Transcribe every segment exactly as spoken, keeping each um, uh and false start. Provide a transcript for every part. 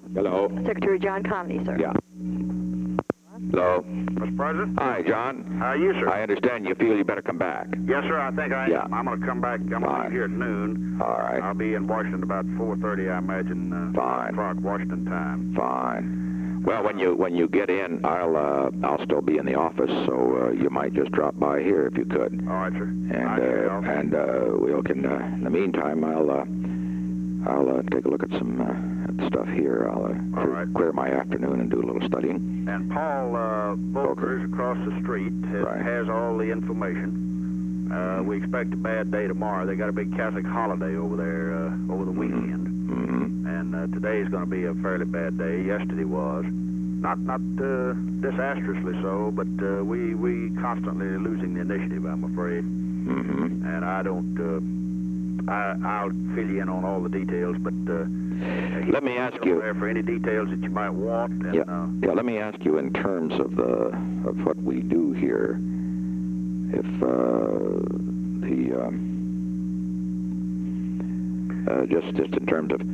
Hello. Secretary John Connolly, sir. Yeah. Hello. Mister President? Hi, John. How are you, sir? I understand you feel you better come back. Yes, sir, I think I Yeah. am. I'm going to come back. I'm going to Fine. leave here at noon. All right. I'll be in Washington about four thirty, I imagine. Uh, Fine. O'clock, Washington time. Fine. Well, when you when you get in, I'll uh, I'll still be in the office, so uh, you might just drop by here if you could. All right, sir. And I uh, shall. and uh, we can. Uh, in the meantime, I'll uh, I'll uh, take a look at some uh, at stuff here. I'll uh, All clear, right. clear my afternoon and do a little studying. And Paul uh, Volker is across the street, has, Right. has all the information. Uh, we expect a bad day tomorrow. They got a big Catholic holiday over there uh, over the weekend. Mm-hmm. And uh, today is going to be a fairly bad day. Yesterday was. Not not uh, disastrously so, but uh, we we constantly losing the initiative, I'm afraid. Mm-hmm. And I don't. Uh, I, I'll fill you in on all the details, but uh, Let me ask over you. there for any details that you might want. And, Yeah, uh, yeah. Let me ask you in terms of the of what we do here. If uh, the um, uh, just just in terms of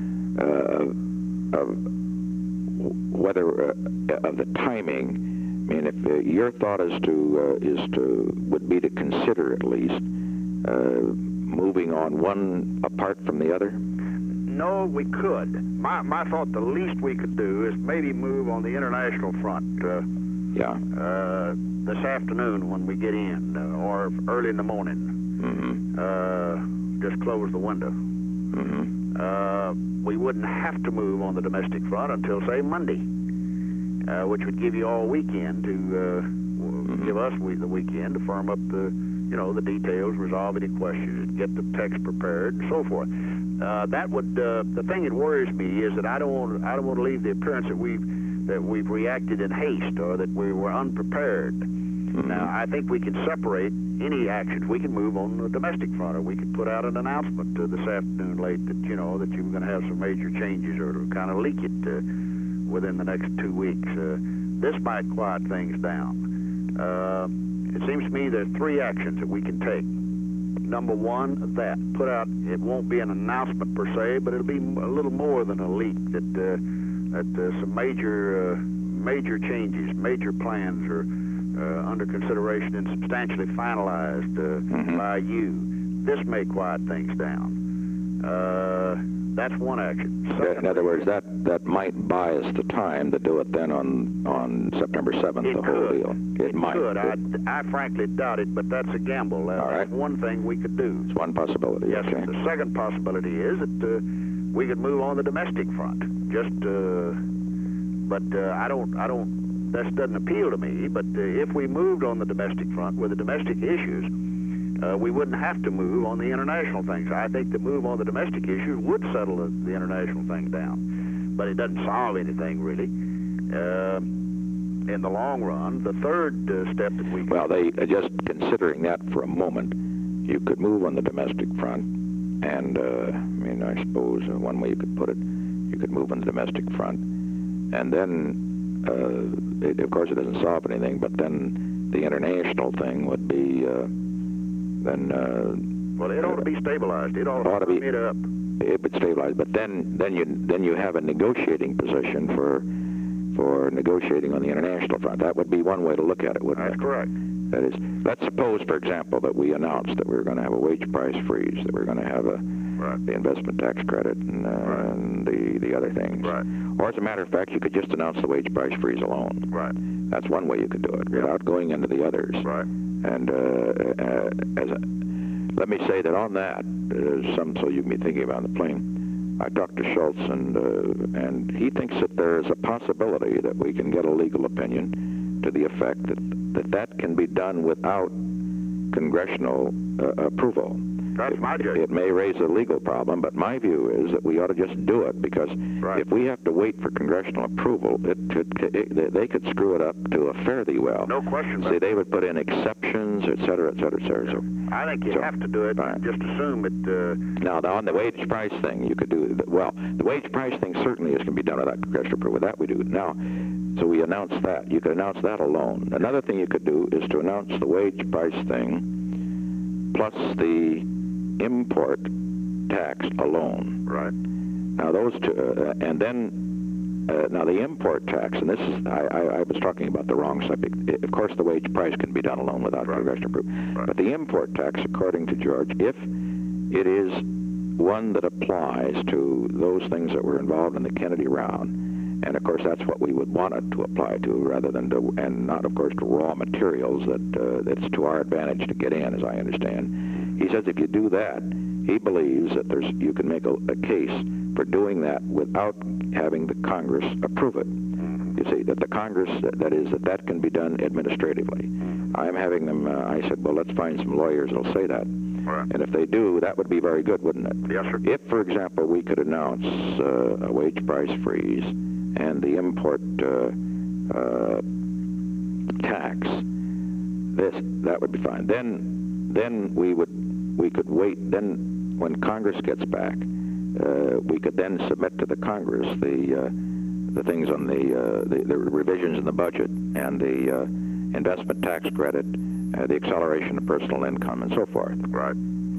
uh, of whether uh, of the timing. I mean, if uh, your thought is to uh, is to would be to consider at least uh, moving on one apart from the other. No, we could. My my thought, the least we could do is maybe move on the international front. Uh, Yeah. uh, this afternoon when we get in, uh, or early in the morning. Mm-hmm. Uh, just close the window. Mm-hmm. Uh, we wouldn't have to move on the domestic front until, say, Monday, uh, which would give you all weekend to uh, Mm-hmm. give us we, the weekend to firm up the, you know, the details, resolve any questions, get the text prepared, and so forth. Uh, that would uh, the thing that worries me is that I don't want I don't want to leave the appearance that we've that we've reacted in haste or that we were unprepared. Mm-hmm. Now, I think we can separate any actions. We can move on the domestic front, or we could put out an announcement uh, this afternoon late that, you know, that you were going to have some major changes or to kind of leak it uh, within the next two weeks. Uh, this might quiet things down. Uh, it seems to me there are three actions that we can take. Number one, that. Put out, it won't be an announcement per se, but it'll be a little more than a leak that, uh, that uh, some major, uh, major changes, major plans are Uh, under consideration and substantially finalized uh, Mm-hmm. by you. This may quiet things down. Uh, that's one action. In other words, that that might buy us the time to do it then on on September seventh. It The whole could. deal. It, It might. could. I, It- I frankly doubt it, but that's a gamble. Uh, All right. That's one thing we could do. It's one possibility. Yes, Okay. the second possibility is that uh, we could move on the domestic front. Just, uh, but uh, I don't, I don't. This doesn't appeal to me. But uh, if we moved on the domestic front with the domestic issues, uh, we wouldn't have to move on the international things. I think the move on the domestic issues would settle the, the international thing down, but it doesn't solve anything really. Uh, in the long run, the third uh, step that we Well, they uh, just considering that for a moment, you could move on the domestic front, and uh, I mean, I suppose uh, one way you could put it, you could move on the domestic front, and then. Uh, it, of course, it doesn't solve anything, but then the international thing would be uh, then. Uh, well, it ought to be stabilized. It ought, ought to to be be made up. It would stabilize, but then then you then you have a negotiating position for for negotiating on the international front. That would be one way to look at it, wouldn't That's it? correct. That is, let's suppose, for example, that we announced that we were going to have a wage price freeze, that we we're going to have a Right. the investment tax credit and, uh, Right. and the the other things. Right. Or as a matter of fact, you could just announce the wage price freeze alone. Right. That's one way you could do it Yeah. without going into the others. Right. And uh, uh, as a, let me say that on that, uh, some so you can be thinking about the plane. I talked to Schultz, and uh, and he thinks that there is a possibility that we can get a legal opinion to the effect that that, that can be done without congressional uh, approval. That's It, my judgment. it may raise a legal problem, but my view is that we ought to just do it, because Right. if we have to wait for congressional approval, it could, it, they could screw it up to a fare thee well. No question about See, it. they would put in exceptions, et cetera, et cetera, et cetera. So, I think you So, have to do it. fine. Just assume it. Uh, now, now, on the wage price thing, you could do, well, the wage price thing certainly is going to be done without congressional approval. That we do. Now, so we announce that. You could announce that alone. Another thing you could do is to announce the wage price thing plus the import tax alone. right. Now those two, uh, and then Uh, now, the import tax, and this is, I, I, I was talking about the wrong subject. I, of course, the wage price can be done alone without Right. congressional approval. Right. But the import tax, according to George, if it is one that applies to those things that were involved in the Kennedy round, and of course that's what we would want it to apply to, rather than to, and not of course to raw materials that uh, that's to our advantage to get in, as I understand. He says if you do that, he believes that there's you can make a, a case for doing that without having the Congress approve it. You see, that the Congress, that is, that that can be done administratively. I'm having them, uh, I said, well, let's find some lawyers that'll say that. Right. And if they do, that would be very good, wouldn't it? Yes, sir. If, for example, we could announce uh, a wage price freeze and the import uh, uh, tax, this that would be fine. Then, then we would we could wait. Then, when Congress gets back, uh, we could then submit to the Congress the uh, the things on the, uh, the the revisions in the budget and the uh, investment tax credit, uh, the acceleration of personal income, and so forth. Right.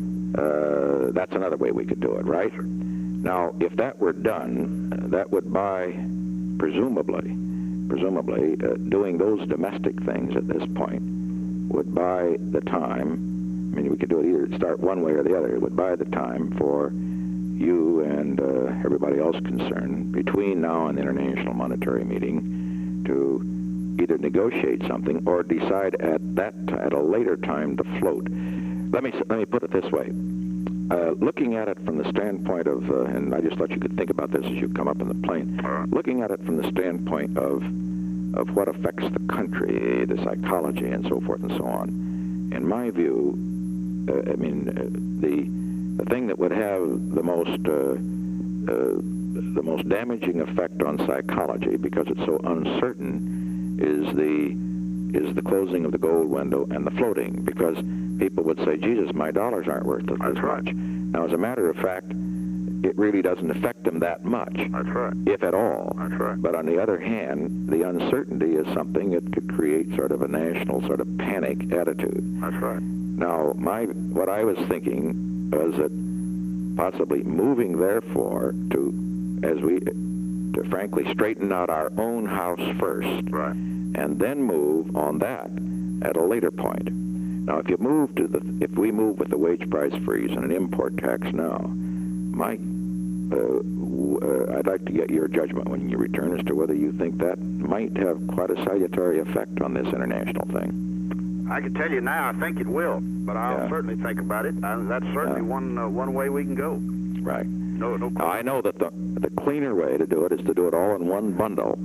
Uh, that's another way we could do it, right? Now, if that were done, uh, that would buy, presumably, presumably, uh, doing those domestic things at this point would buy the time. I mean, we could do it either start one way or the other. It would buy the time for you and uh, everybody else concerned between now and the International Monetary Meeting to either negotiate something or decide at that at a later time to float. Let me let me put it this way. Uh, looking at it from the standpoint of, uh, and I just thought you could think about this as you come up in the plane. Looking at it from the standpoint of of what affects the country, the psychology, and so forth and so on. In my view, uh, I mean, uh, the the thing that would have the most uh, uh, the most damaging effect on psychology, because it's so uncertain, is the is the closing of the gold window and the floating, because people would say, Jesus, my dollars aren't worth as That's right. much. Now, as a matter of fact, it really doesn't affect them that much, That's right. if at all. That's right. But on the other hand, the uncertainty is something that could create sort of a national sort of panic attitude. That's right. Now, my what I was thinking was that possibly moving, therefore, to, as we, to frankly straighten out our own house first, Right. and then move on that at a later point. Now, if you move to the, if we move with the wage price freeze and an import tax now, my, uh, w- uh, I'd like to get your judgment when you return as to whether you think that might have quite a salutary effect on this international thing. I can tell you now, I think it will, but I'll Yeah. certainly think about it. Uh, that's certainly Yeah. one uh, one way we can go. Right. No, no. Now, I know that the the cleaner way to do it is to do it all in one bundle,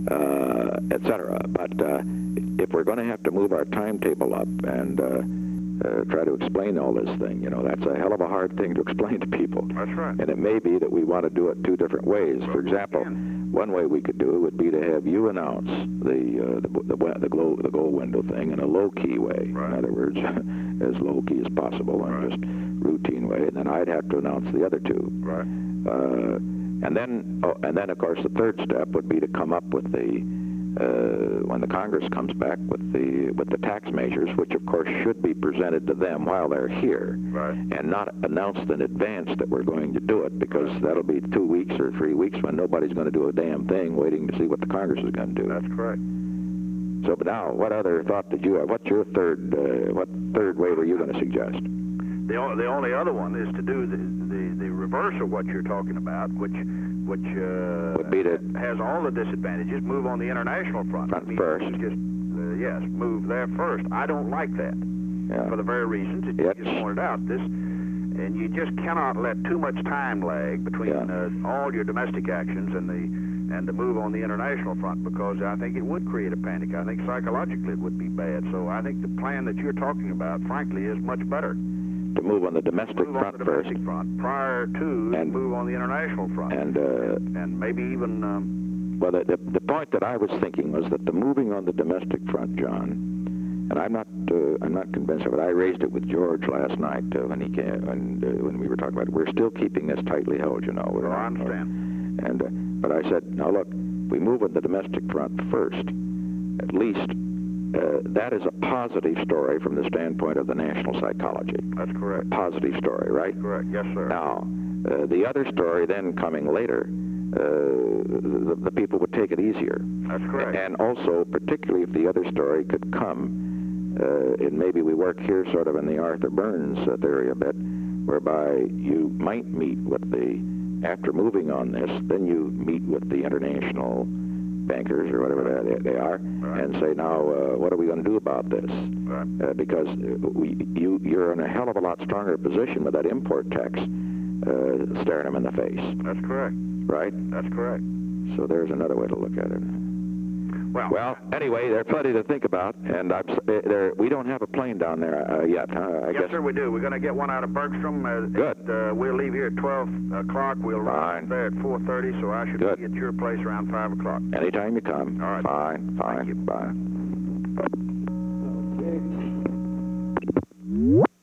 uh, et cetera. But uh, if we're going to have to move our timetable up and uh, uh, try to explain all this thing, you know, that's a hell of a hard thing to explain to people. That's right. And it may be that we want to do it two different ways. For example, one way we could do it would be to have you announce the uh, the the, the, the, glow, the gold window thing in a low-key way. Right. In other words, as low-key as possible, and Right. just routine way. And then I'd have to announce the other two. Right. Uh, and then, oh, and then, of course, the third step would be to come up with the, uh, when the Congress comes back with the with the tax measures, which of course should be presented to them while they're here, Right. and not announced in advance that we're going to do it, because that'll be two weeks or three weeks when nobody's going to do a damn thing, waiting to see what the Congress is going to do. That's correct. So, but now, what other thought did you have? What's your third? Uh, what third way were you going to suggest? The only, the only other one is to do the, the, the reverse of what you're talking about, which which uh, Would be to- has all the disadvantages. Move on the international front. Front I mean, first. Just uh, yes, move there first. I don't like that Yeah. for the very reasons that Yes. you just pointed out. This, and you just cannot let too much time lag between Yeah. uh, all your domestic actions and the and the move on the international front, because I think it would create a panic. I think psychologically it would be bad. So I think the plan that you're talking about, frankly, is much better. To move on the domestic Move on front the first, domestic front prior to And- move on the international front, and uh, and maybe even um, well, the, the the point that I was thinking was that the moving on the domestic front, John, and I'm not uh, I'm not convinced of it. I raised it with George last night uh, when he came when uh, when we were talking about it. We're still keeping this tightly held, you know. We're well, I not- understand. And uh, but I said, now look, we move on the domestic front first. At least uh, that is a positive story from the standpoint of the national psychology. That's correct. Positive story, right? Correct. Yes, sir. Now, uh, the other story then coming later uh, the, the people would take it easier. That's correct. And also, particularly if the other story could come, uh, and maybe we work here sort of in the Arthur Burns uh, theory a bit, whereby you might meet with the, after moving on this, then you meet with the international bankers or whatever they, they are, right. and say, now, uh, what are we going to do about this? Right. Uh, because we, you, you're in a hell of a lot stronger position with that import tax uh, staring them in the face. That's correct. Right? That's correct. So there's another way to look at it. Well, Well, anyway, there's plenty to think about, and I'm, s- uh, there, we don't have a plane down there uh, yet, huh? I yes, guess. sir, we do. We're going to get one out of Bergstrom. Uh, Good. At, uh, we'll leave here at twelve o'clock. We'll Fine. arrive there at four thirty, so I should Good. be at your place around five o'clock. Anytime you come. All right. Fine, fine. Thank you. Bye.